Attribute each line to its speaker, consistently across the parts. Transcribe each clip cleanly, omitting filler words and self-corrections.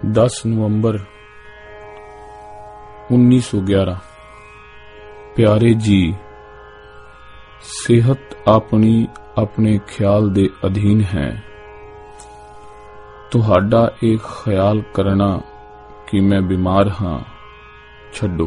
Speaker 1: 10 नवंबर 1911। प्यारे जी, सेहत अपनी अपने ख्याल दे अधीन है। तुहाडा एक ख्याल करना कि मैं बीमार हाँ छड्डो।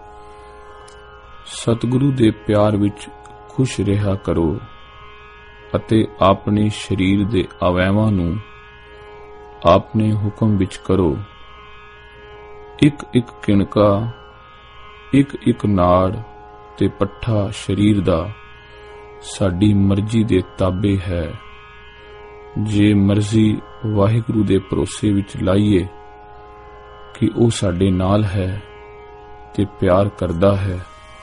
Speaker 1: सतगुरु दे प्यार विच खुश रहा करो अते अपने शरीर दे अवयवां नूं अपने हुक्म विच करो। एक एक किणका, एक एक नाड़ ते पट्ठा शरीर दा साडी मर्जी दे ताबे है। जे मर्जी वाहिगुरु दे भरोसे विच लाइए कि ओ साडे नाल है ते प्यार करदा है,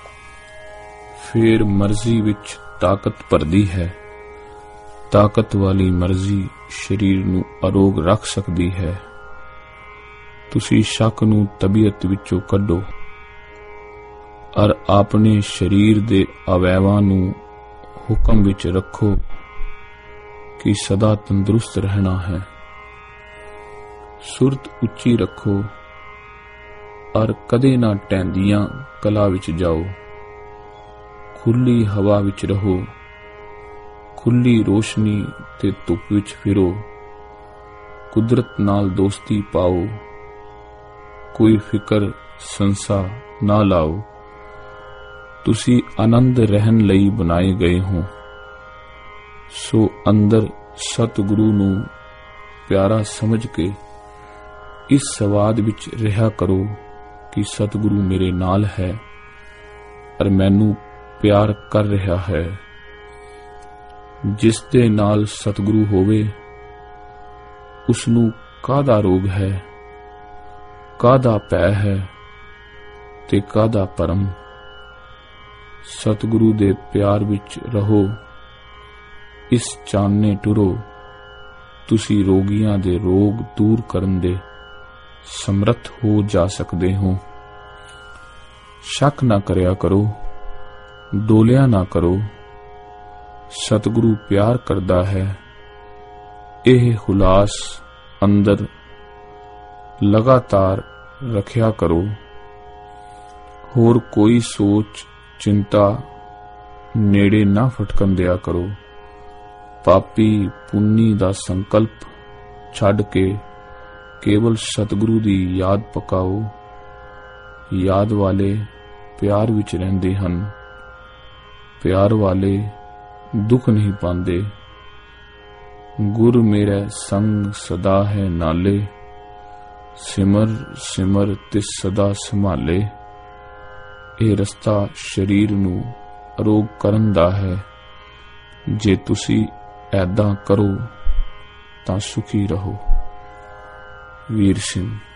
Speaker 1: फिर मर्जी विच ताकत भरदी है। ताकत वाली मर्जी शरीर नूं अरोग रख सकदी है। तुसी शक नूं तबीयत विचों कड्डो और अपने शरीर दे अवयवां नूं हुक्म विच रखो कि सदा तंदुरुस्त रहना है। सुरत उच्ची रखो और कदे ना टहंदियां कला विच जाओ। खुली हवा विच रहो, खुली रोशनी ते धुप विच फिरो। कुदरत नाल दोस्ती पाओ, कोई फिकर संसा ना लाओ। तुसी आनंद रहन लई बनाए गए हो, सो अंदर सतगुरु नूं प्यारा समझ के इस सवाद विच रहा करो कि सतगुरु मेरे नाल है और मैनू प्यार कर रहा है। जिस दे नाल सतगुरु होवे उसनू कादा रोग है, कादा पै है ते कादा परम। सतगुरु दे प्यार विच रहो, इस चानने टुरो। तुसी रोगियां दे रोग दूर करन दे समर्थ हो जा सकदे हो। शक ना करया करो, डोलिया ना करो। सतगुरु प्यार करदा है। यह हुलास अंदर लगातार रखिया करो। होर कोई सोच चिंता नेड़े ना फटकन दिया करो। पापी पुन्नी दा संकल्प छड़ के केवल सतगुरु दी याद पकाओ। याद वाले प्यार विच रहिंदे हन। प्यार वाले दुख नहीं पांदे। गुर मेरे संग सदा है नाले, सिमर सिमर तिस सदा संभाले। ये रस्ता शरीर नूं अरोग करन दा है। जे तुसी ऐदां करो तां सुखी रहो। वीर सिंह।